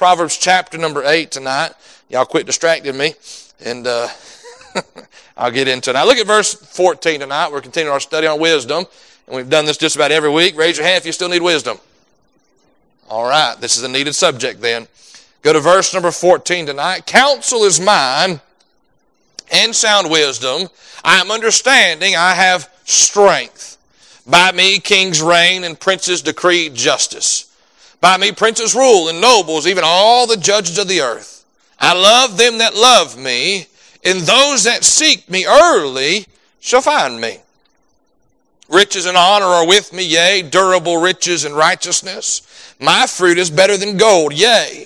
Proverbs chapter number 8 tonight. Y'all quit distracting me, and I'll get into it. Now look at verse 14 tonight. We're continuing our study on wisdom, and we've done this just about every week. Raise your hand if you still need wisdom. All right, this is a needed subject then. Go to verse number 14 tonight. Counsel is mine, and sound wisdom. I am understanding, I have strength. By me kings reign, and princes decree justice. By me princes rule, and nobles, even all the judges of the earth. I love them that love me, and those that seek me early shall find me. Riches and honor are with me, yea, durable riches and righteousness. My fruit is better than gold, yea,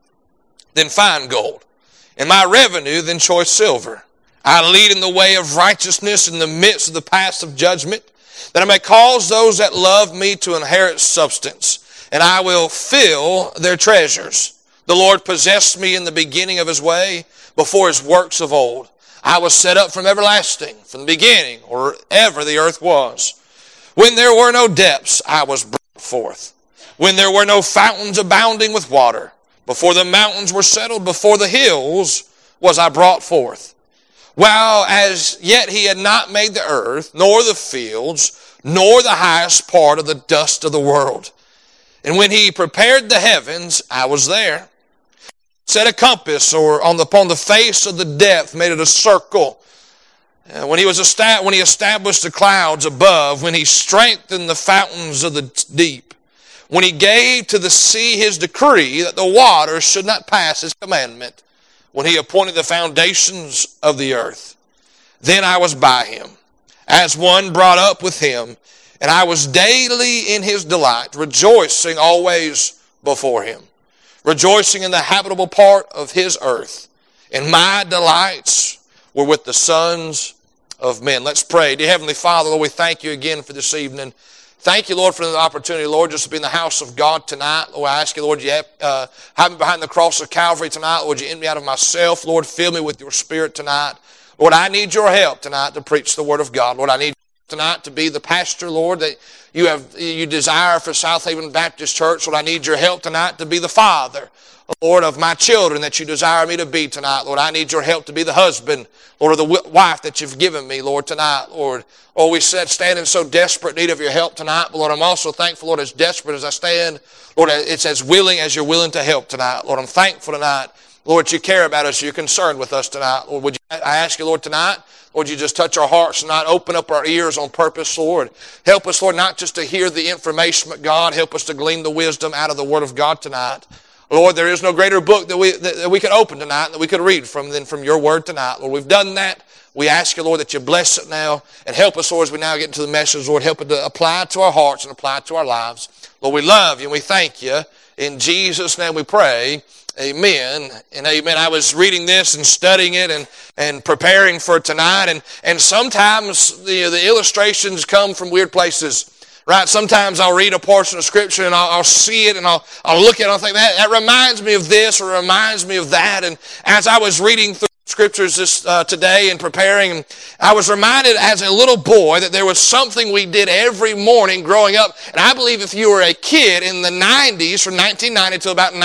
than fine gold, and my revenue than choice silver. I lead in the way of righteousness in the midst of the paths of judgment, that I may cause those that love me to inherit substance, and I will fill their treasures. The Lord possessed me in the beginning of his way, before his works of old. I was set up from everlasting, from the beginning, or ever the earth was. When there were no depths, I was brought forth. When there were no fountains abounding with water, before the mountains were settled, before the hills was I brought forth. While as yet he had not made the earth, nor the fields, nor the highest part of the dust of the world. And when he prepared the heavens, I was there. Set a compass upon the face of the depth, made it a circle. When he established the clouds above, when he strengthened the fountains of the deep, when he gave to the sea his decree that the waters should not pass his commandment, when he appointed the foundations of the earth, then I was by him, as one brought up with him, and I was daily in his delight, rejoicing always before him. Rejoicing in the habitable part of his earth. And my delights were with the sons of men. Let's pray. Dear Heavenly Father, Lord, we thank you again for this evening. Thank you, Lord, for the opportunity, Lord, just to be in the house of God tonight. Lord, I ask you, Lord, you have me behind the cross of Calvary tonight. Lord, you end me out of myself. Lord, fill me with your Spirit tonight. Lord, I need your help tonight to preach the Word of God. Lord, I need tonight to be the pastor, Lord, that you desire for South Haven Baptist Church. Lord, I need your help tonight to be the father, Lord, of my children that you desire me to be tonight. Lord, I need your help to be the husband, Lord, of the wife that you've given me, Lord, tonight, Lord. Oh, we stand in so desperate need of your help tonight, but Lord, I'm also thankful, Lord, as desperate as I stand, Lord, it's as willing as you're willing to help tonight. Lord, I'm thankful tonight, Lord, you care about us, you're concerned with us tonight. Lord, I ask you, Lord, tonight, Lord, you just touch our hearts tonight, open up our ears on purpose, Lord. Help us, Lord, not just to hear the information, but God, help us to glean the wisdom out of the Word of God tonight. Lord, there is no greater book that we could open tonight, that we could read from than from your Word tonight. Lord, we've done that. We ask you, Lord, that you bless it now and help us, Lord, as we now get into the message, Lord, help it to apply it to our hearts and apply it to our lives. Lord, we love you and we thank you. In Jesus' name we pray. Amen and amen. I was reading this and studying it and preparing for tonight, and sometimes the illustrations come from weird places. Right? Sometimes I'll read a portion of Scripture and I'll see it and I'll look at it and I'll think, that reminds me of this or reminds me of that. And as I was reading through Scriptures today and preparing, I was reminded as a little boy that there was something we did every morning growing up. And I believe if you were a kid in the 90s, from 1990 to about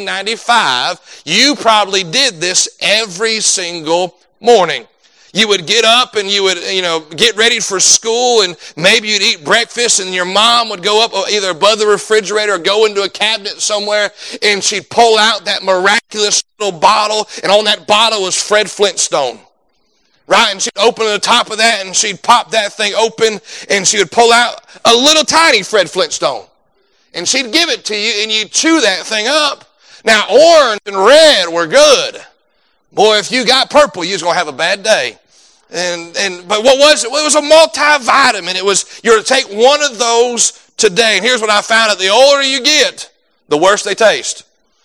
1995, you probably did this every single morning. You would get up and you would, get ready for school, and maybe you'd eat breakfast, and your mom would go up either above the refrigerator or go into a cabinet somewhere, and she'd pull out that miraculous little bottle, and on that bottle was Fred Flintstone. Right? And she'd open the top of that, and she'd pop that thing open, and she would pull out a little tiny Fred Flintstone. And she'd give it to you, and you'd chew that thing up. Now, orange and red were good. Boy, if you got purple, you was going to have a bad day. But what was it? Well, it was a multivitamin. It was, you're to take one of those today. And here's what I found out. The older you get, the worse they taste.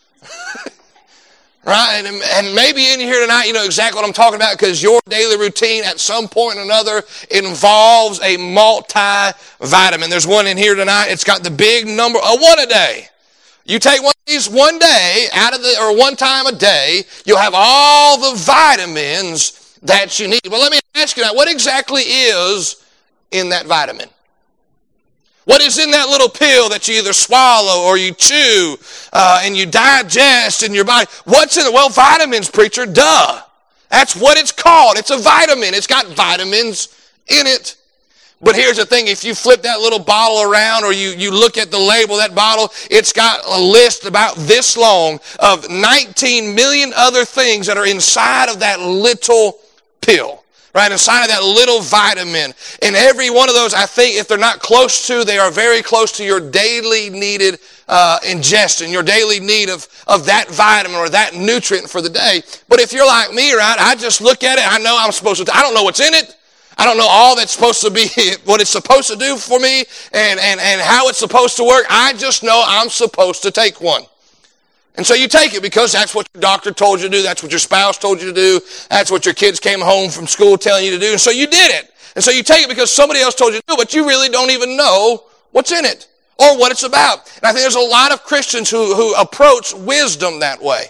Right? And maybe in here tonight, you know exactly what I'm talking about, because your daily routine at some point or another involves a multivitamin. There's one in here tonight. It's got the big number, one a day. You take one of these one day or one time a day, you'll have all the vitamins that you need. Well, let me ask you now, what exactly is in that vitamin? What is in that little pill that you either swallow or you chew and you digest in your body? What's in it? Well, vitamins, preacher, duh. That's what it's called. It's a vitamin. It's got vitamins in it. But here's the thing, if you flip that little bottle around or you look at the label of that bottle, it's got a list about this long of 19 million other things that are inside of that little pill, right? Inside of that little vitamin. And every one of those, I think, if they're not close to, they are very close to your daily needed ingestion, your daily need of that vitamin or that nutrient for the day. But if you're like me, right, I just look at it, I know I'm supposed to, I don't know what's in it. I don't know all that's supposed to be, what it's supposed to do for me and how it's supposed to work. I just know I'm supposed to take one. And so you take it because that's what your doctor told you to do. That's what your spouse told you to do. That's what your kids came home from school telling you to do. And so you did it. And so you take it because somebody else told you to do it, but you really don't even know what's in it or what it's about. And I think there's a lot of Christians who approach wisdom that way.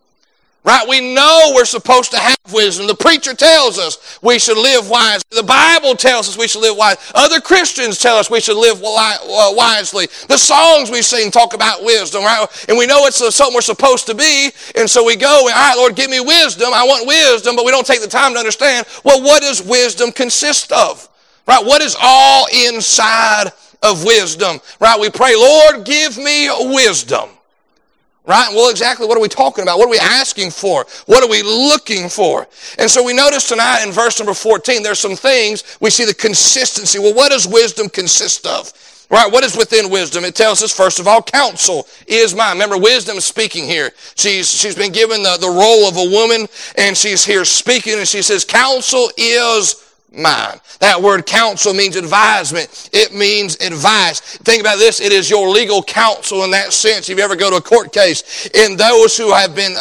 Right? We know we're supposed to have wisdom. The preacher tells us we should live wisely. The Bible tells us we should live wisely. Other Christians tell us we should live wisely. The songs we sing talk about wisdom, right? And we know it's something we're supposed to be. And so we go, all right, Lord, give me wisdom. I want wisdom, but we don't take the time to understand, well, what does wisdom consist of? Right? What is all inside of wisdom? Right? We pray, Lord, give me wisdom. Right? Well, exactly what are we talking about? What are we asking for? What are we looking for? And so we notice tonight in verse number 14, there's some things, we see the consistency. Well, what does wisdom consist of? Right? What is within wisdom? It tells us, first of all, counsel is mine. Remember, wisdom is speaking here. She's been given the role of a woman, and she's here speaking, and she says, counsel is mine. That word counsel means advisement. It means advice. Think about this. It is your legal counsel in that sense. If you ever go to a court case, and those who have been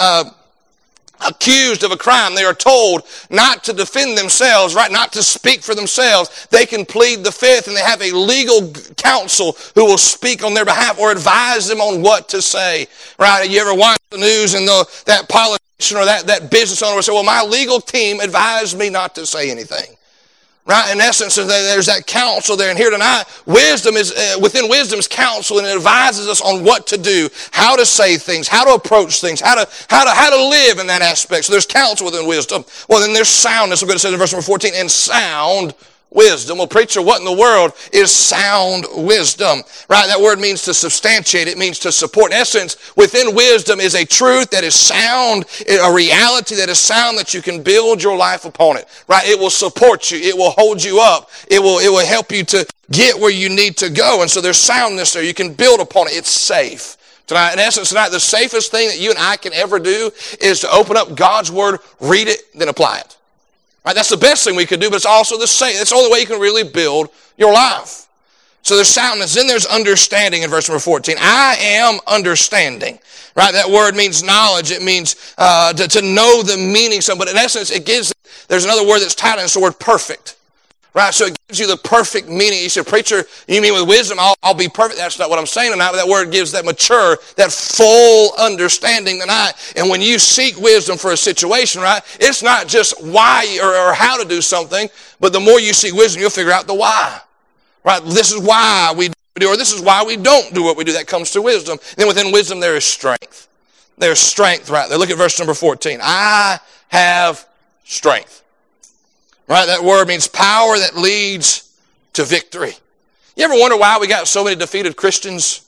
accused of a crime, they are told not to defend themselves, right? Not to speak for themselves. They can plead the fifth, and they have a legal counsel who will speak on their behalf or advise them on what to say, right? You ever watch the news and that politician or that business owner will say, well, my legal team advised me not to say anything. Right? In essence, there's that counsel there. And here tonight, wisdom is, within wisdom's counsel, and it advises us on what to do, how to say things, how to approach things, how to live in that aspect. So there's counsel within wisdom. Well, then there's soundness. Look what it says in verse number 14, and sound wisdom. Well, preacher, what in the world is sound wisdom? Right? That word means to substantiate. It means to support. In essence, within wisdom is a truth that is sound, a reality that is sound that you can build your life upon it. Right? It will support you. It will hold you up. It will help you to get where you need to go. And so there's soundness there. You can build upon it. It's safe. Tonight, in essence, tonight, the safest thing that you and I can ever do is to open up God's Word, read it, then apply it. Right, that's the best thing we could do, but it's also that's the only way you can really build your life. So there's soundness, then there's understanding in verse number 14. I am understanding. Right, that word means knowledge. It means to know the meaning. But in essence, there's another word that's tied in. It's the word perfect. Right, so it gives you the perfect meaning. You say, preacher, you mean with wisdom, I'll be perfect? That's not what I'm saying tonight, but that word gives that mature, that full understanding tonight. And when you seek wisdom for a situation, right, it's not just why or how to do something, but the more you seek wisdom, you'll figure out the why. Right, this is why we do, or this is why we don't do what we do. That comes to wisdom. And then within wisdom, there is strength. There's strength right there. Look at verse number 14. I have strength. Right, that word means power that leads to victory. You ever wonder why we got so many defeated Christians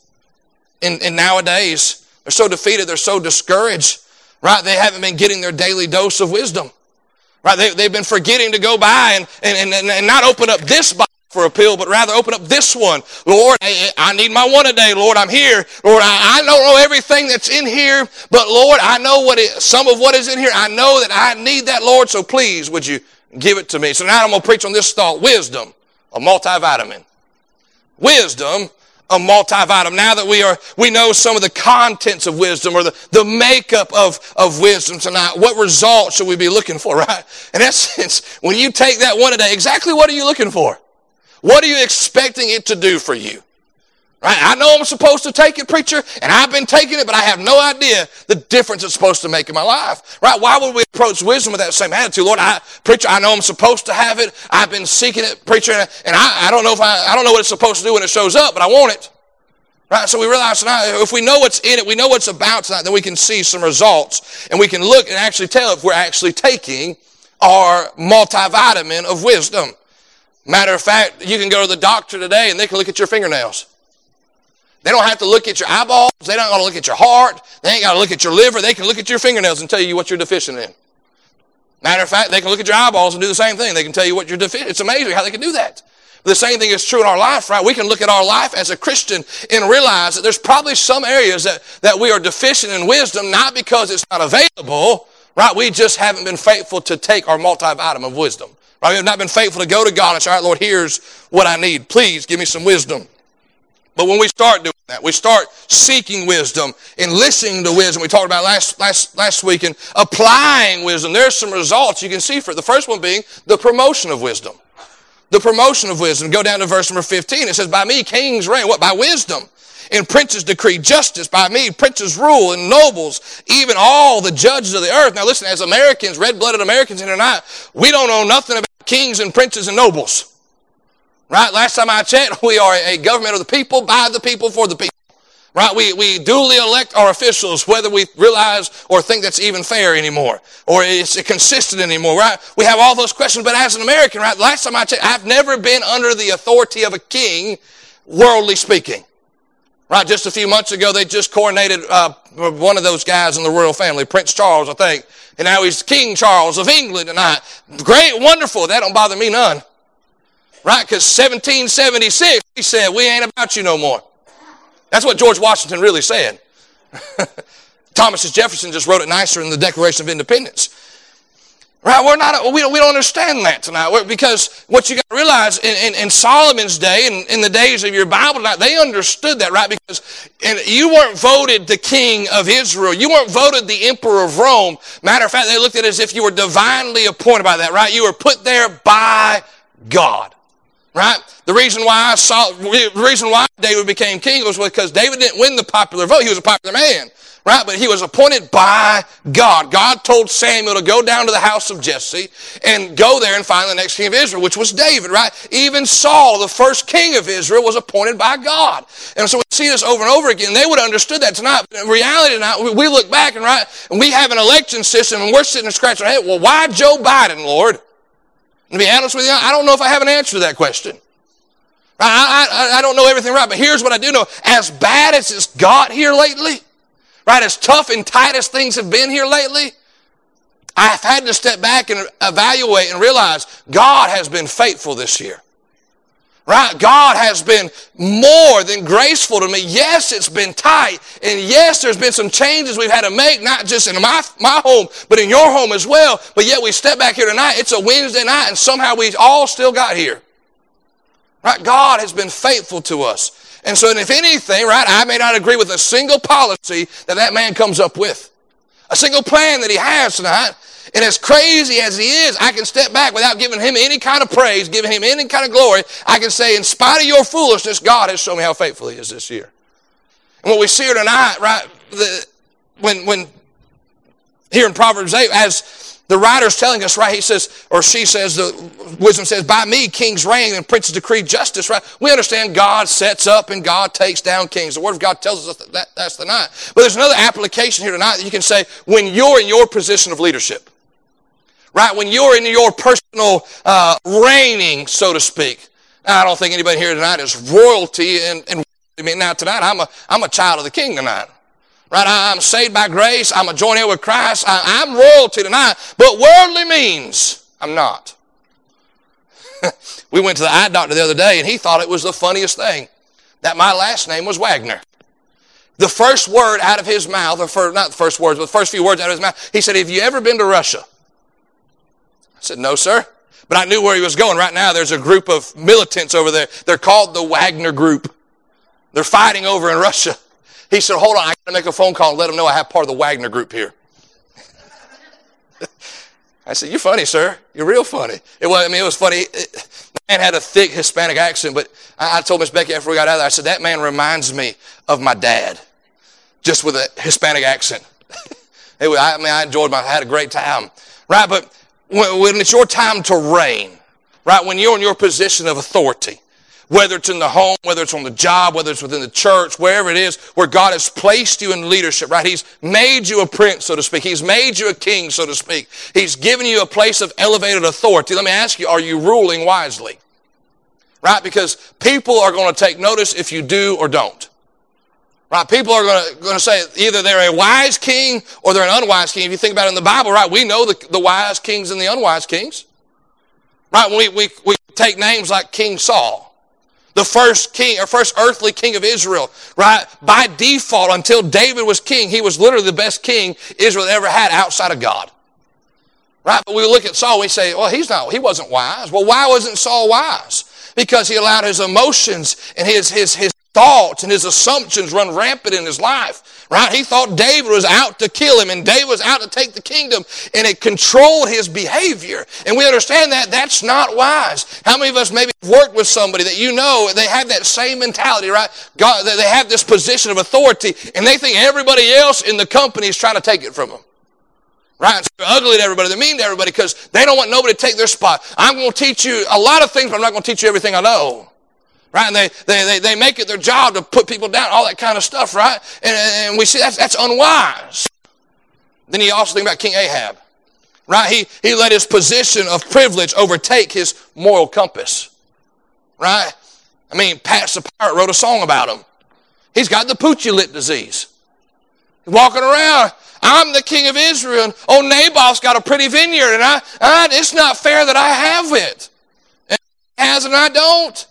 in nowadays? They're so defeated, they're so discouraged. Right, they haven't been getting their daily dose of wisdom. Right, they've been forgetting to go by and not open up this Bible for a pill, but rather open up this one. Lord, I need my one a day. Lord, I'm here. Lord, I don't know everything that's in here, but Lord, I know some of what is in here. I know that I need that, Lord, so please would you give it to me. So now I'm going to preach on this thought. Wisdom, a multivitamin. Wisdom, a multivitamin. Now that we know some of the contents of wisdom or the makeup of wisdom tonight, what results should we be looking for, right? In essence, when you take that one a day, exactly what are you looking for? What are you expecting it to do for you? Right? I know I'm supposed to take it, preacher, and I've been taking it, but I have no idea the difference it's supposed to make in my life. Right? Why would we approach wisdom with that same attitude? Lord, preacher, I know I'm supposed to have it. I've been seeking it, preacher, and I don't know I don't know what it's supposed to do when it shows up, but I want it. Right? So we realize tonight, if we know what's in it, we know what's about tonight, then we can see some results, and we can look and actually tell if we're actually taking our multivitamin of wisdom. Matter of fact, you can go to the doctor today, and they can look at your fingernails. They don't have to look at your eyeballs. They don't got to look at your heart. They ain't got to look at your liver. They can look at your fingernails and tell you what you're deficient in. Matter of fact, they can look at your eyeballs and do the same thing. They can tell you what you're deficient. It's amazing how they can do that. But the same thing is true in our life, right? We can look at our life as a Christian and realize that there's probably some areas that we are deficient in wisdom, not because it's not available, right? We just haven't been faithful to take our multivitamin of wisdom. Right? We have not been faithful to go to God and say, all right, Lord, here's what I need. Please give me some wisdom. But when we start doing that, we start seeking wisdom and listening to wisdom. We talked about last week and applying wisdom. There's some results you can see for it. The first one being the promotion of wisdom. The promotion of wisdom. Go down to verse number 15. It says, by me kings reign. What? By wisdom. And princes decree justice. By me princes rule and nobles, even all the judges of the earth. Now listen, as Americans, red-blooded Americans here tonight, we don't know nothing about kings and princes and nobles. Right? Last time I checked, we are a government of the people, by the people, for the people. Right? We duly elect our officials, whether we realize or think that's even fair anymore, or it's consistent anymore. Right? We have all those questions, but as an American, right? Last time I checked, I've never been under the authority of a king, worldly speaking. Right? Just a few months ago, they just coronated one of those guys in the royal family, Prince Charles, I think, and now he's King Charles of England tonight. Great, wonderful. That don't bother me none. Right? Because 1776, he said, we ain't about you no more. That's what George Washington really said. Thomas Jefferson just wrote it nicer in the Declaration of Independence. Right? We don't understand that tonight. Because what you got to realize, in Solomon's day, and in the days of your Bible tonight, they understood that, right? Because you weren't voted the king of Israel. You weren't voted the emperor of Rome. Matter of fact, they looked at it as if you were divinely appointed by that, right? You were put there by God. Right? The reason why David became king was because David didn't win the popular vote. He was a popular man. Right? But he was appointed by God. God told Samuel to go down to the house of Jesse and go there and find the next king of Israel, which was David, right? Even Saul, the first king of Israel, was appointed by God. And so we see this over and over again. They would have understood that tonight. But in reality tonight, we look back and we have an election system and we're sitting and scratching our head. Well, why Joe Biden, Lord? To be honest with you, I don't know if I have an answer to that question. I don't know everything right, but here's what I do know. As bad as it's got here lately, right, as tough and tight as things have been here lately, I've had to step back and evaluate and realize God has been faithful this year. Right? God has been more than graceful to me. Yes, it's been tight. And yes, there's been some changes we've had to make, not just in my home, but in your home as well. But yet we step back here tonight. It's a Wednesday night, and somehow we all still got here. Right? God has been faithful to us. And so if anything, right, I may not agree with a single policy that man comes up with. A single plan that he has tonight. And as crazy as he is, I can step back without giving him any kind of praise, giving him any kind of glory. I can say, in spite of your foolishness, God has shown me how faithful he is this year. And what we see here tonight, right, when here in Proverbs 8, as the writer's telling us, right, he says, or she says, the wisdom says, by me kings reign and princes decree justice, right? We understand God sets up and God takes down kings. The Word of God tells us that's tonight. But there's another application here tonight that you can say, when you're in your position of leadership. Right, when you're in your personal reigning, so to speak. Now, I don't think anybody here tonight is royalty. Now tonight, I'm a child of the King tonight. Right, I'm saved by grace. I'm a joint heir with Christ. I'm royalty tonight. But worldly means I'm not. We went to the eye doctor the other day, and he thought it was the funniest thing that my last name was Wagner. The first word out of his mouth, not the first words, but the first few words out of his mouth, he said, "Have you ever been to Russia?" I said, "No, sir." But I knew where he was going. Right now, there's a group of militants over there. They're called the Wagner Group. They're fighting over in Russia. He said, "Hold on, I got to make a phone call and let them know I have part of the Wagner Group here." I said, "You're funny, sir. You're real funny." It was funny. man had a thick Hispanic accent, but I told Miss Becky after we got out of there, I said, that man reminds me of my dad, just with a Hispanic accent. I enjoyed I had a great time. Right, but when it's your time to reign, right, when you're in your position of authority, whether it's in the home, whether it's on the job, whether it's within the church, wherever it is, where God has placed you in leadership, right? He's made you a prince, so to speak. He's made you a king, so to speak. He's given you a place of elevated authority. Let me ask you, are you ruling wisely? Right? Because people are going to take notice if you do or don't. Right? People are going to say either they're a wise king or they're an unwise king. If you think about it in the Bible, right, we know the wise kings and the unwise kings. Right? We take names like King Saul, the first king or first earthly king of Israel. Right? By default, until David was king, he was literally the best king Israel ever had outside of God. Right? But we look at Saul, we say, well, he wasn't wise. Well, why wasn't Saul wise? Because he allowed his emotions and his thoughts and his assumptions run rampant in his life, right? He thought David was out to kill him and David was out to take the kingdom, and it controlled his behavior. And we understand that that's not wise. How many of us maybe have worked with somebody that you know, they have that same mentality, right? God, they have this position of authority, and they think everybody else in the company is trying to take it from them. Right? So they're ugly to everybody. They're mean to everybody because they don't want nobody to take their spot. I'm going to teach you a lot of things, but I'm not going to teach you everything I know. Right? And they make it their job to put people down, all that kind of stuff, right? And we see that's unwise. Then you also think about King Ahab. Right? He let his position of privilege overtake his moral compass. Right? I mean, Pat the Pirate wrote a song about him. He's got the Poochie-Lit disease. He's walking around, I'm the king of Israel, and old Naboth's got a pretty vineyard, and it's not fair that I have it. And he has and I don't.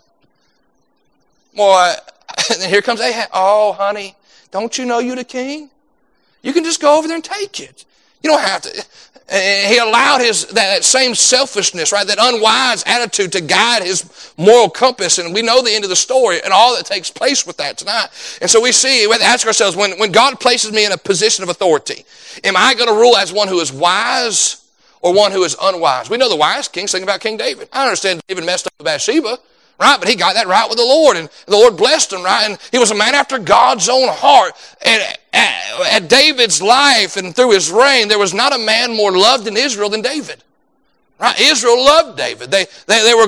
Boy, and here comes Ahab. Oh, honey, don't you know you're the king? You can just go over there and take it. You don't have to. And he allowed that same selfishness, right, that unwise attitude to guide his moral compass. And we know the end of the story and all that takes place with that tonight. And so we see, we have to ask ourselves, when God places me in a position of authority, am I going to rule as one who is wise or one who is unwise? We know the wise king, think about King David. I understand David messed up with Bathsheba. Right, but he got that right with the Lord, and the Lord blessed him, right? And he was a man after God's own heart. And at David's life and through his reign, there was not a man more loved in Israel than David. Right? Israel loved David. They were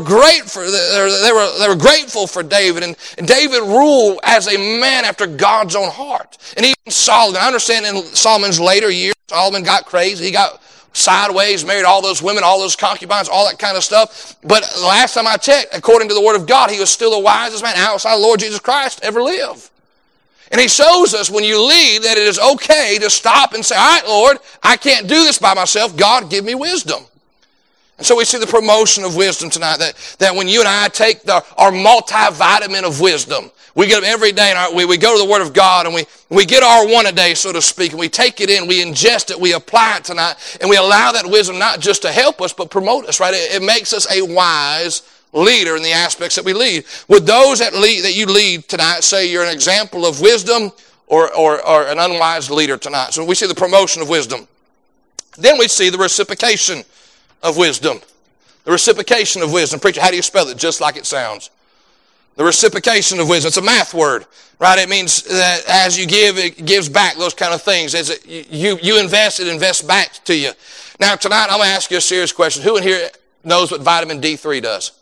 they were grateful for David, and David ruled as a man after God's own heart. And even Solomon, I understand in Solomon's later years, Solomon got crazy. He got sideways, married all those women, all those concubines, all that kind of stuff. But the last time I checked, according to the Word of God, he was still the wisest man outside the Lord Jesus Christ to ever live. And he shows us when you lead that it is okay to stop and say, all right, Lord, I can't do this by myself. God, give me wisdom. And so we see the promotion of wisdom tonight, that when you and I take our multivitamin of wisdom, we get up every day and we go to the Word of God and we get our one a day, so to speak, and we take it in, we ingest it, we apply it tonight, and we allow that wisdom not just to help us, but promote us, right? It makes us a wise leader in the aspects that we lead. Would those that you lead tonight say you're an example of wisdom or an unwise leader tonight? So we see the promotion of wisdom. Then we see the reciprocation of wisdom. The reciprocation of wisdom. Preacher, how do you spell it? Just like it sounds. The reciprocation of wisdom. It's a math word, right? It means that as you give, it gives back, those kind of things. As you invest, it invests back to you. Now, tonight, I'm going to ask you a serious question. Who in here knows what vitamin D3 does?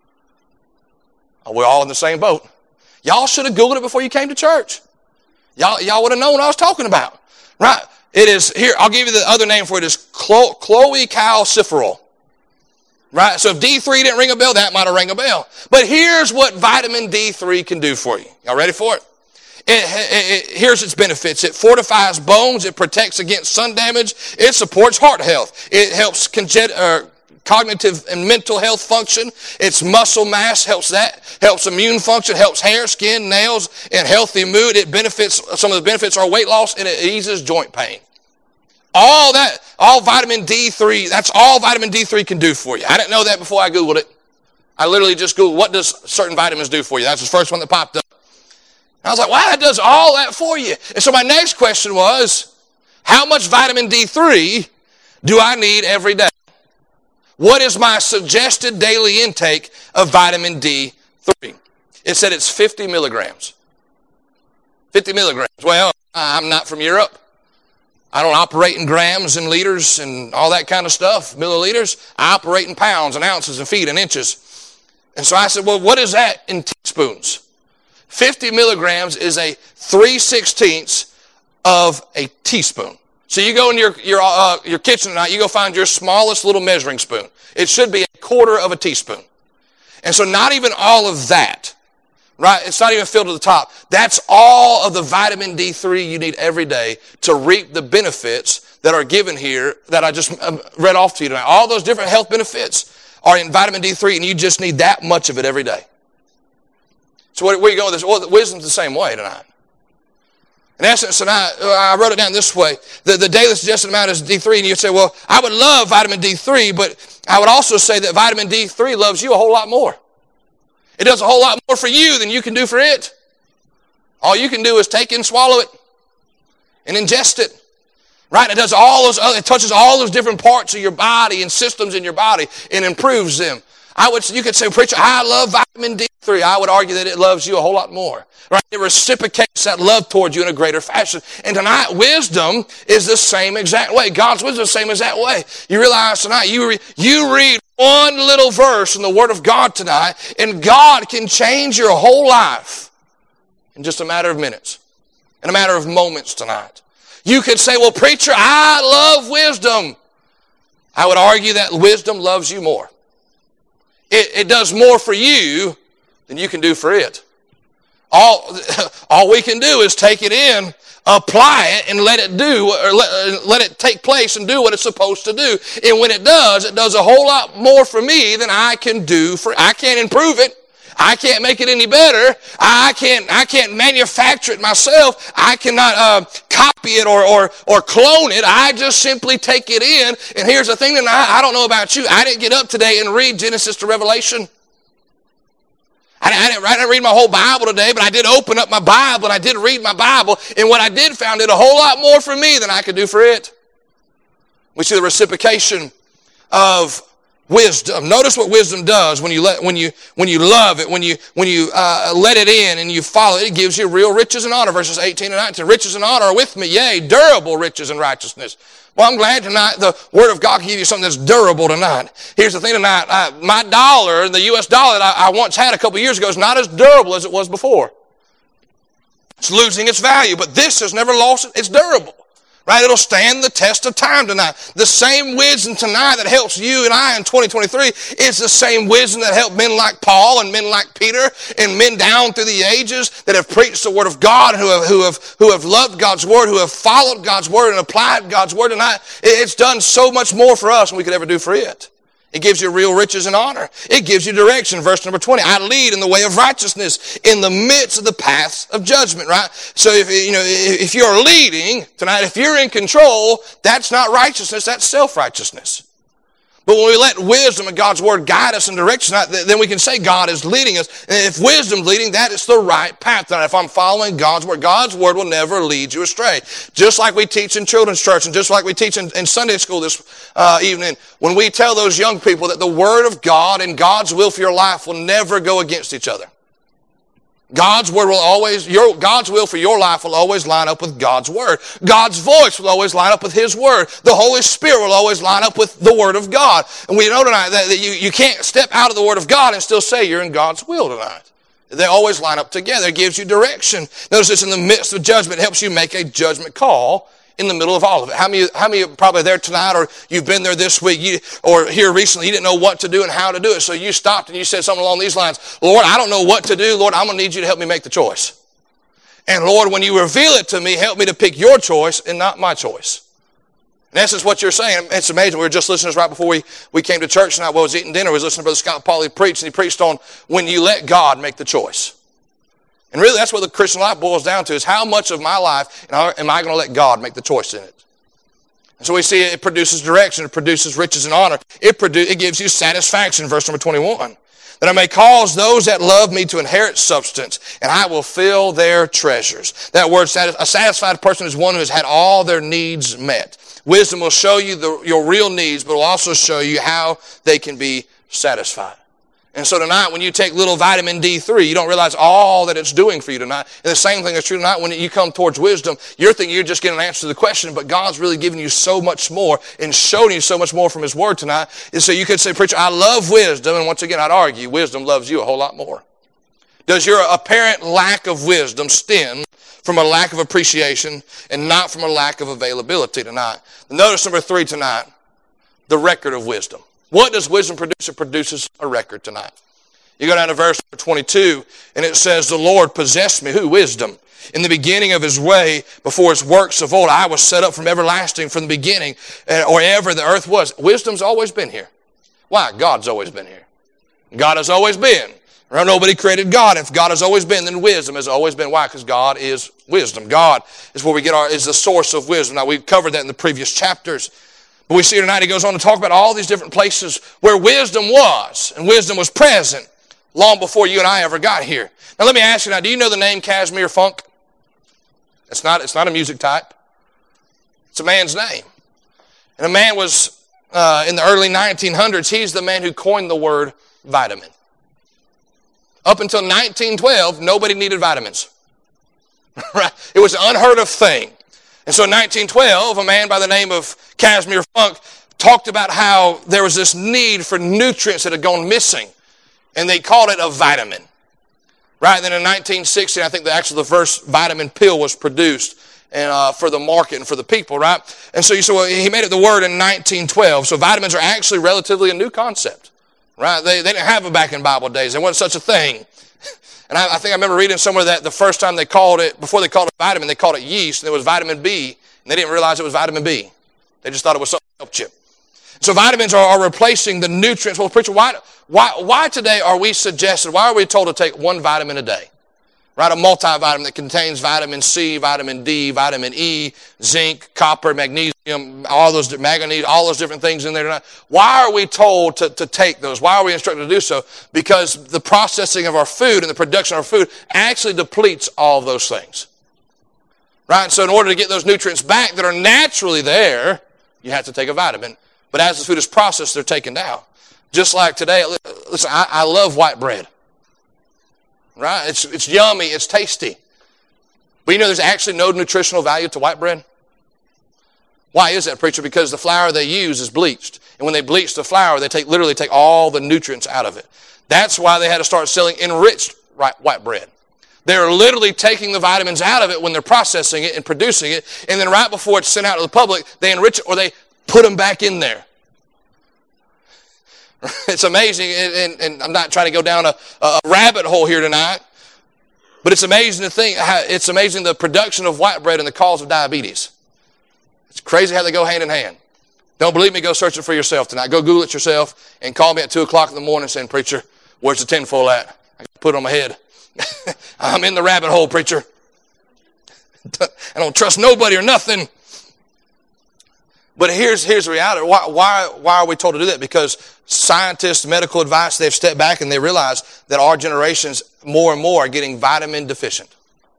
Oh, we're all in the same boat. Y'all should have Googled it before you came to church. Y'all would have known what I was talking about, right? It is, here, I'll give you the other name for it, is cholecalciferol. Right? So if D3 didn't ring a bell, that might have rang a bell. But here's what vitamin D3 can do for you. Y'all ready for it? Here's its benefits. It fortifies bones. It protects against sun damage. It supports heart health. It helps cognitive and mental health function. Its muscle mass helps that. Helps immune function. Helps hair, skin, nails, and healthy mood. It benefits, some of the benefits are weight loss, and it eases joint pain. All vitamin D3, that's all vitamin D3 can do for you. I didn't know that before I Googled it. I literally just Googled, what does certain vitamins do for you? That's the first one that popped up. And I was like, wow, that does all that for you. And so my next question was, how much vitamin D3 do I need every day? what is my suggested daily intake of vitamin D3? It said it's 50 milligrams. 50 milligrams. Well, I'm not from Europe. I don't operate in grams and liters and all that kind of stuff, milliliters. I operate in pounds and ounces and feet and inches. And so I said, well, what is that in teaspoons? 50 milligrams is a 3/16 of a teaspoon. So you go in your kitchen tonight, you go find your smallest little measuring spoon. It should be a quarter of a teaspoon. And so not even all of that, right? It's not even filled to the top. That's all of the vitamin D3 you need every day to reap the benefits that are given here that I just read off to you tonight. All those different health benefits are in vitamin D3, and you just need that much of it every day. So where are you going with this? Well, wisdom's the same way tonight. In essence, tonight, I wrote it down this way. The daily suggested amount is D3, and you say, well, I would love vitamin D3, but I would also say that vitamin D3 loves you a whole lot more. It does a whole lot more for you than you can do for it. All you can do is take it and swallow it and ingest it. Right? It does it touches all those different parts of your body and systems in your body and improves them. You could say, preacher, I love vitamin D3. I would argue that it loves you a whole lot more. Right? It reciprocates that love towards you in a greater fashion. And tonight, wisdom is the same exact way. God's wisdom is the same exact way. You realize tonight, you read one little verse in the Word of God tonight, and God can change your whole life in just a matter of minutes, in a matter of moments tonight. You could say, well, preacher, I love wisdom. I would argue that wisdom loves you more. It does more for you than you can do for it. All we can do is take it in, apply it, and let it let it take place and do what it's supposed to do. And when it does a whole lot more for me than I can do I can't improve it. I can't make it any better. I can't manufacture it myself. I cannot copy it or clone it. I just simply take it in. And here's the thing tonight, I don't know about you. I didn't get up today and read Genesis to Revelation. I didn't read my whole Bible today, but I did open up my Bible and I did read my Bible. And what I did found did a whole lot more for me than I could do for it. We see the reciprocation of wisdom. Notice what wisdom does when you love it, when you let it in and you follow it. It gives you real riches and honor. Verses 18 and 19. Riches and honor are with me, yea, durable riches and righteousness. Well, I'm glad tonight the Word of God can give you something that's durable tonight. Here's the thing tonight. My dollar, the U.S. dollar that I once had a couple years ago, is not as durable as it was before. It's losing its value, but this has never lost it. It's durable. Right? It'll stand the test of time tonight. The same wisdom tonight that helps you and I in 2023 is the same wisdom that helped men like Paul and men like Peter and men down through the ages that have preached the Word of God, who have loved God's Word, who have followed God's Word and applied God's Word tonight. It's done so much more for us than we could ever do for it. It gives you real riches and honor. It gives you direction. Verse number 20, I lead in the way of righteousness in the midst of the paths of judgment, right? So if you're leading tonight, if you're in control, that's not righteousness, that's self-righteousness. But when we let wisdom and God's Word guide us in direction, then we can say God is leading us. And if wisdom's leading, that is the right path. Now, if I'm following God's Word will never lead you astray. Just like we teach in children's church and just like we teach in Sunday school this evening, when we tell those young people that the Word of God and God's will for your life will never go against each other. God's will for your life will always line up with God's Word. God's voice will always line up with His Word. The Holy Spirit will always line up with the Word of God. And we know tonight that you can't step out of the Word of God and still say you're in God's will tonight. They always line up together. It gives you direction. Notice this, in the midst of judgment, it helps you make a judgment call in the middle of all of it. How many are probably there tonight, or you've been there this week, or here recently, you didn't know what to do and how to do it, so you stopped and you said something along these lines, Lord, I don't know what to do. Lord, I'm going to need you to help me make the choice. And Lord, when you reveal it to me, help me to pick your choice and not my choice. In essence, what you're saying, it's amazing. We were just listening to this right before we came to church tonight. While I was eating dinner, we was listening to Brother Scott Paul. He preached, and he preached on when you let God make the choice. And really, that's what the Christian life boils down to, is how much of my life am I going to let God make the choice in it? And so we see it produces direction. It produces riches and honor. It gives you satisfaction, verse number 21. that I may cause those that love me to inherit substance, and I will fill their treasures. That word, a satisfied person is one who has had all their needs met. Wisdom will show you your real needs, but will also show you how they can be satisfied. And so tonight, when you take little vitamin D3, you don't realize all that it's doing for you tonight. And the same thing is true tonight when you come towards wisdom. You're thinking you're just getting an answer to the question, but God's really giving you so much more and showing you so much more from His Word tonight. And so you could say, preacher, I love wisdom. And once again, I'd argue, wisdom loves you a whole lot more. Does your apparent lack of wisdom stem from a lack of appreciation and not from a lack of availability tonight? Notice number 3 tonight, the record of wisdom. What does wisdom produce? It produces a record tonight. You go down to verse 22, and it says, the Lord possessed me. Who? Wisdom. In the beginning of His way, before His works of old, I was set up from everlasting, from the beginning, or ever the earth was. Wisdom's always been here. Why? God's always been here. God has always been. Nobody created God. If God has always been, then wisdom has always been. Why? Because God is wisdom. God is where we get is the source of wisdom. Now, we've covered that in the previous chapters. But we see tonight He goes on to talk about all these different places where wisdom was, and wisdom was present long before you and I ever got here. Now let me ask you now, do you know the name Casimir Funk? It's not a music type. It's a man's name. And a man was, in the early 1900s, he's the man who coined the word vitamin. Up until 1912, nobody needed vitamins. Right? It was an unheard of thing. And so in 1912, a man by the name of Casimir Funk talked about how there was this need for nutrients that had gone missing. And they called it a vitamin. Right? And then in 1960, I think the first vitamin pill was produced for the market and for the people, right? And so he made it the word in 1912. So vitamins are actually relatively a new concept. Right? They didn't have it back in Bible days. There wasn't such a thing. And I think I remember reading somewhere that the first time before they called it vitamin, they called it yeast, and it was vitamin B, and they didn't realize it was vitamin B. They just thought it was something that helped you. So vitamins are replacing the nutrients. Well, preacher, why today are we suggested, why are we told to take one vitamin a day? Right, a multivitamin that contains vitamin C, vitamin D, vitamin E, zinc, copper, magnesium, manganese, all those different things in there tonight. Why are we told to take those? Why are we instructed to do so? Because the processing of our food and the production of our food actually depletes all of those things. Right, and so in order to get those nutrients back that are naturally there, you have to take a vitamin. But as the food is processed, they're taken down. Just like today, listen, I love white bread. Right? It's yummy. It's tasty. But you know there's actually no nutritional value to white bread? Why is that, preacher? Because the flour they use is bleached. And when they bleach the flour, they literally take all the nutrients out of it. That's why they had to start selling enriched white bread. They're literally taking the vitamins out of it when they're processing it and producing it. And then right before it's sent out to the public, they enrich it or they put them back in there. It's amazing, and I'm not trying to go down a rabbit hole here tonight, but it's amazing to think, it's amazing the production of white bread and the cause of diabetes. It's crazy how they go hand in hand. Don't believe me, go search it for yourself tonight. Go Google it yourself and call me at 2 o'clock in the morning saying, preacher, where's the tinfoil at? I put it on my head. I'm in the rabbit hole, preacher. I don't trust nobody or nothing. But here's the reality. Why are we told to do that? Because scientists, medical advice, they've stepped back and they realize that our generations more and more are getting vitamin deficient.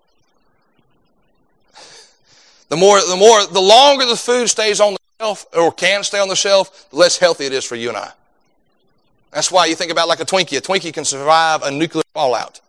The longer the food stays on the shelf or can stay on the shelf, the less healthy it is for you and I. That's why you think about like a Twinkie. A Twinkie can survive a nuclear fallout.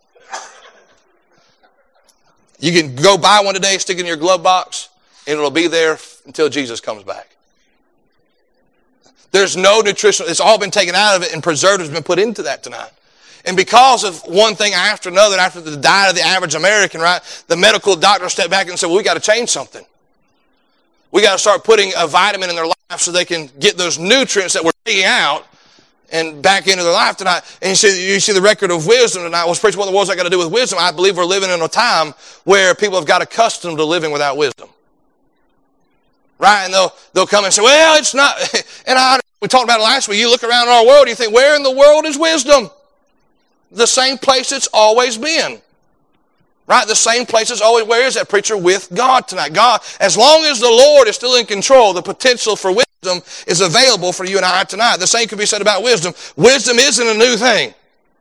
You can go buy one today, stick it in your glove box, and it'll be there until Jesus comes back. There's no nutrition. It's all been taken out of it, and preservatives have been put into that tonight. And because of one thing after another, after the diet of the average American, right, the medical doctor stepped back and said, well, we got to change something. We got to start putting a vitamin in their life so they can get those nutrients that we're taking out and back into their life tonight. And you see the record of wisdom tonight. Well, preacher, what in the world's that got to do with wisdom? I believe we're living in a time where people have got accustomed to living without wisdom. Right? And they'll come and say, well, it's not. And we talked about it last week. You look around in our world, you think, where in the world is wisdom? The same place it's always been. Right? The same place it's always. Where is that, preacher? With God tonight. God, as long as the Lord is still in control, the potential for wisdom is available for you and I tonight. The same could be said about wisdom. Wisdom isn't a new thing.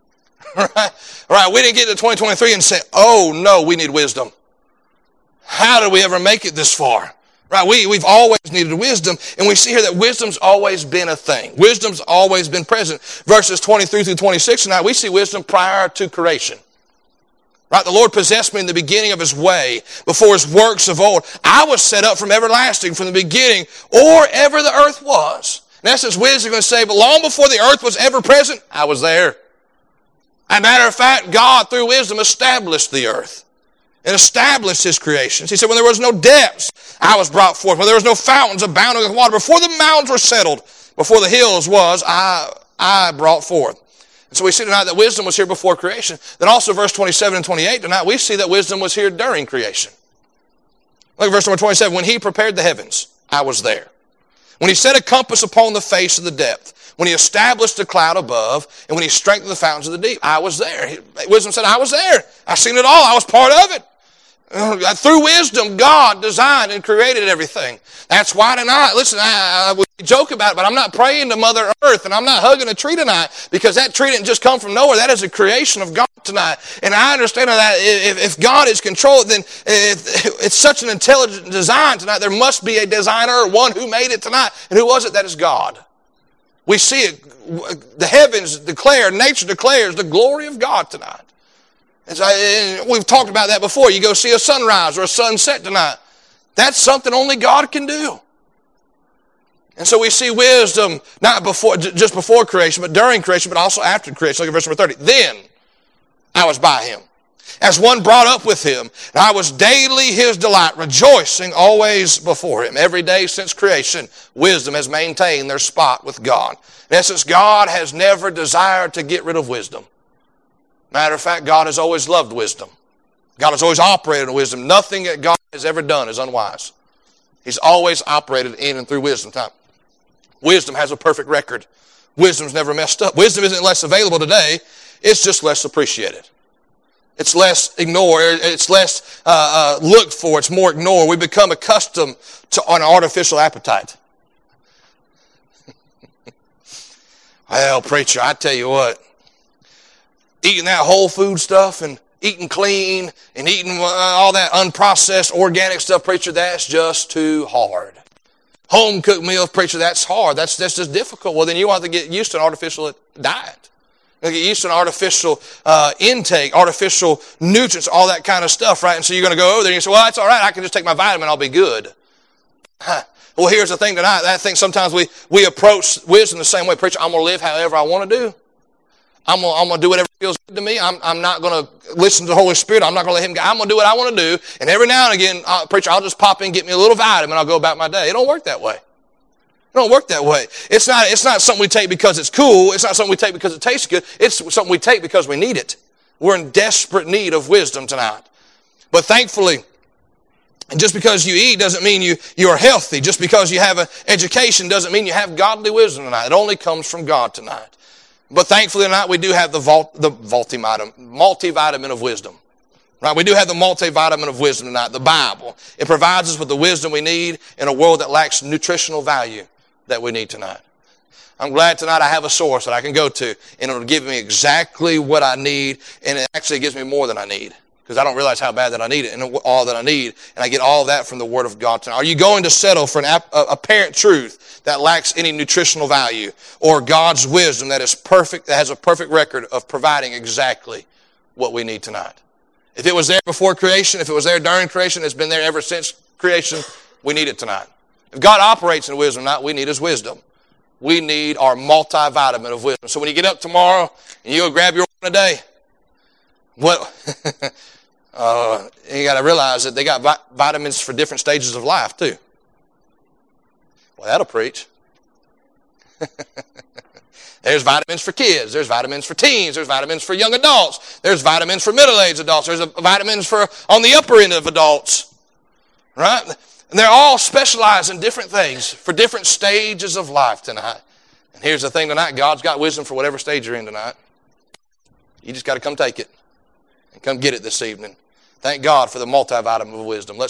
Right? We didn't get to 2023 and say, oh no, we need wisdom. How did we ever make it this far? Right? We've always needed wisdom, and we see here that wisdom's always been a thing. Wisdom's always been present. Verses 23 through 26 tonight, we see wisdom prior to creation. Right? The Lord possessed me in the beginning of his way, before his works of old. I was set up from everlasting, from the beginning, or ever the earth was. In essence, wisdom is going to say, but long before the earth was ever present, I was there. As a matter of fact, God, through wisdom, established the earth and established his creations. He said, when there was no depths, I was brought forth. When there was no fountains abounding with water, before the mountains were settled, before the hills was, I brought forth. And so we see tonight that wisdom was here before creation. Then also verse 27 and 28 tonight, we see that wisdom was here during creation. Look at verse number 27. When he prepared the heavens, I was there. When he set a compass upon the face of the depth, when he established the cloud above, and when he strengthened the fountains of the deep, I was there. Wisdom said, I was there. I seen it all. I was part of it. Through wisdom, God designed and created everything. That's why tonight, listen, we joke about it, but I'm not praying to Mother Earth, and I'm not hugging a tree tonight, because that tree didn't just come from nowhere. That is a creation of God tonight. And I understand that if God is controlled, then it's such an intelligent design tonight. There must be a designer, one who made it tonight. And who was it? That is God. We see it. The heavens declare, nature declares the glory of God tonight. And we've talked about that before. You go see a sunrise or a sunset tonight. That's something only God can do. And so we see wisdom not just before creation, but during creation, but also after creation. Look at verse number 30. Then I was by him, as one brought up with him, and I was daily his delight, rejoicing always before him. Every day since creation, wisdom has maintained their spot with God. In essence, God has never desired to get rid of wisdom. Matter of fact, God has always loved wisdom. God has always operated in wisdom. Nothing that God has ever done is unwise. He's always operated in and through wisdom. Wisdom has a perfect record. Wisdom's never messed up. Wisdom isn't less available today. It's just less appreciated. It's less ignored. It's less looked for. It's more ignored. We become accustomed to an artificial appetite. Well, preacher, I tell you what. Eating that whole food stuff and eating clean and eating all that unprocessed organic stuff, preacher, that's just too hard. Home cooked meals, preacher, that's hard. That's just difficult. Well, then you want to get used to an artificial diet. You get used to an artificial intake, artificial nutrients, all that kind of stuff, right? And so you're going to go over there and you say, well, that's all right. I can just take my vitamin. I'll be good. Well, here's the thing tonight. I think sometimes we approach wisdom the same way. Preacher, I'm going to live however I want to do. I'm going to do whatever feels good to me. I'm not going to listen to the Holy Spirit. I'm not going to let him go. I'm going to do what I want to do. And every now and again, preacher, I'll just pop in, get me a little vitamin, I'll go about my day. It don't work that way. It don't work that way. It's not something we take because it's cool. It's not something we take because it tastes good. It's something we take because we need it. We're in desperate need of wisdom tonight. But thankfully, and just because you eat doesn't mean you are healthy. Just because you have an education doesn't mean you have godly wisdom tonight. It only comes from God tonight. But thankfully tonight we do have the multivitamin of wisdom. Right? We do have the multivitamin of wisdom tonight, the Bible. It provides us with the wisdom we need in a world that lacks nutritional value that we need tonight. I'm glad tonight I have a source that I can go to, and it'll give me exactly what I need, and it actually gives me more than I need, because I don't realize how bad that I need it and all that I need, and I get all of that from the Word of God tonight. Are you going to settle for an apparent truth that lacks any nutritional value, or God's wisdom that is perfect, that has a perfect record of providing exactly what we need tonight? If it was there before creation, if it was there during creation, it's been there ever since creation, we need it tonight. If God operates in wisdom tonight, we need his wisdom. We need our multivitamin of wisdom. So when you get up tomorrow and you go grab your one a day, you got to realize that they got vitamins for different stages of life too. Well, that'll preach. There's vitamins for kids. There's vitamins for teens. There's vitamins for young adults. There's vitamins for middle-aged adults. There's vitamins for on the upper end of adults. Right? And they're all specialized in different things for different stages of life tonight. And here's the thing tonight. God's got wisdom for whatever stage you're in tonight. You just got to come take it and come get it this evening. Thank God for the multivitamin of wisdom. Let's